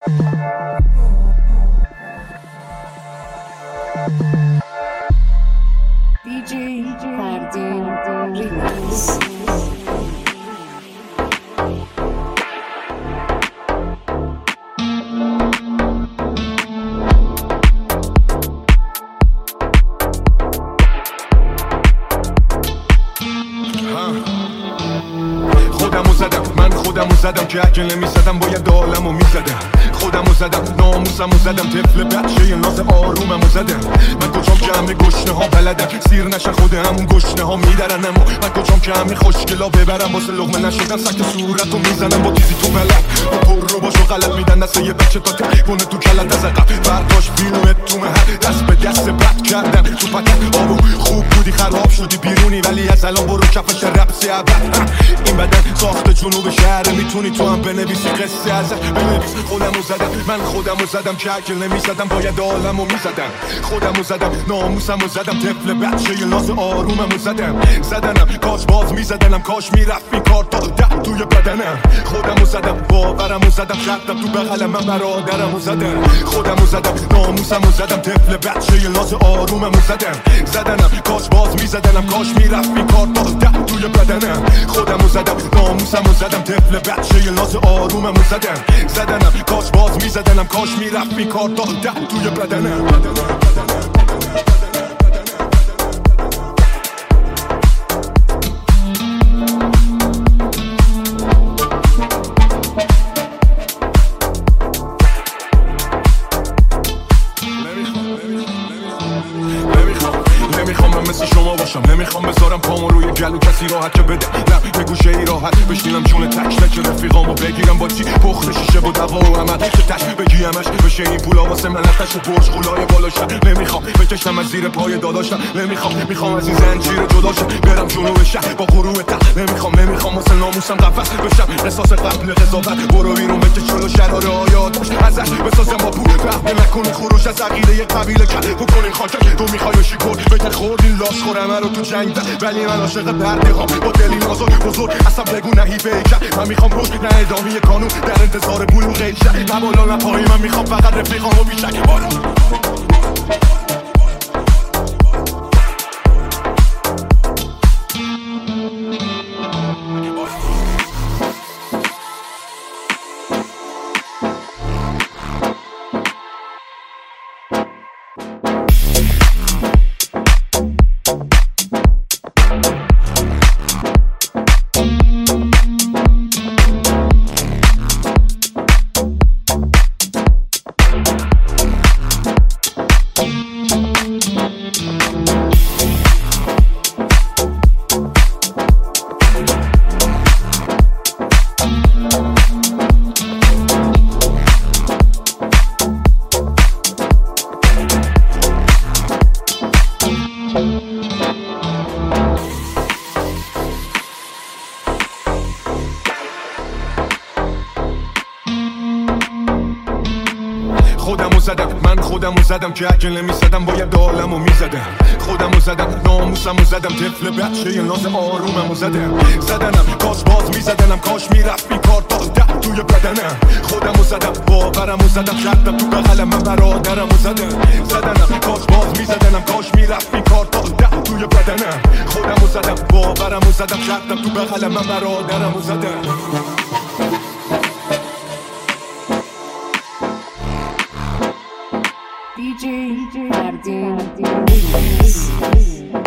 DJ Fardin Remix. خودمو زدم که اگه نمیزدم باید عالمو میزدم. خودمو زدم ناموسمو زدم طفل بچه ناز آروممو زدم. من کجام که همه گشنه ها بلدم سیر نشن خود همون گشنه ها میدرن. اما من کجام که همه خوشگلا ببرم واسه لقمه نشدن سکت صورتو میزنم با تیزی تو بلد با پر رو باشو غلط میدن دست یه بچه تا کنه تو کلت از عقب برداشت فیلمت تو مهد دست به دست بد کردم تو پکت آبو خوب بودی خراب شدی بیرونی ولی از الان برو کفش رپسی ابد. این بدن ساخت جنوب شهر میتونی تو هم بنویسی قصه ازت بنویس. خودمو زدم من خودمو زدم که اگه نمیزدم باید عالمو میزدم. خودمو زدم ناموسمو زدم طفل بچه ناز آروممو زدنم کاش باز میزدنم کاش میرفت این کار تا ده توی بدنم. خودمو زدم باورمو زدم کردم تو بغلم من برادرمو زدم. خودمو زدم ناموسمو زدم طفل بچه ناز آروممو زدنم کاش باز میزدنم کاش میرفت این کار تا ده توی بدنم. خودمو زدم ناموسمو زدم طفل بچه ناز آروممو زدنم کاش باز میزدنم کاش میرفت این کار تا ده توی بدنم. نمیخوام من مثل شما باشم نمیخوام بذارم پامو روی گلو کسی راحت که بده نه یه گوشه ای راحت بشینم جون تک تک رفیقامو بگیرم با چی پخت شیشه و دوا و عمل که تش بگیمش بشه این پولا واسه منتش و برج غولای بالاشم. نمیخوام بکشم از زیر پای داداشم میخوام از این زنجیر جداشم برم جنوب شهر با غروب ته. نمیخوام واسه ناموسم قفس بشم قصاص قبل قضاوت برو بیرون بکش جلو شرار آیات ازش بسازم با پول رحم نکنی خروج از عقیده قبیله کل بکنین خاطر تو میخوای شکر بگن خوردین لاس خورم رو تو جنگ ده ولی من عاشق پرده ها با دلی نازک بزرگ اصلا بگو نهی بیکن. من میخوام روش نه ادامه قانون در انتظار بلوغ ایشه نه بالا نه پایی من میخوام فقط رفیقامو بیشک بالا. خودمو زدم که اگه نمیزدم باید عالمو میزدم. خودمو زدم ناموسمو زدم طفل بچه ناز آروممو زدنم کاش باز میزدنم کاش میرفت این کار تا ده توی بدنم. خودمو زدم باورمو زدم کردم تو بغلم من برادرمو زدنم کاش باز میزدنم کاش میرفت این کار تا ده توی بدنم. خودمو زدم باورمو زدم کردم تو بغلم من برادرمو زدم. DJ Fardin Remix.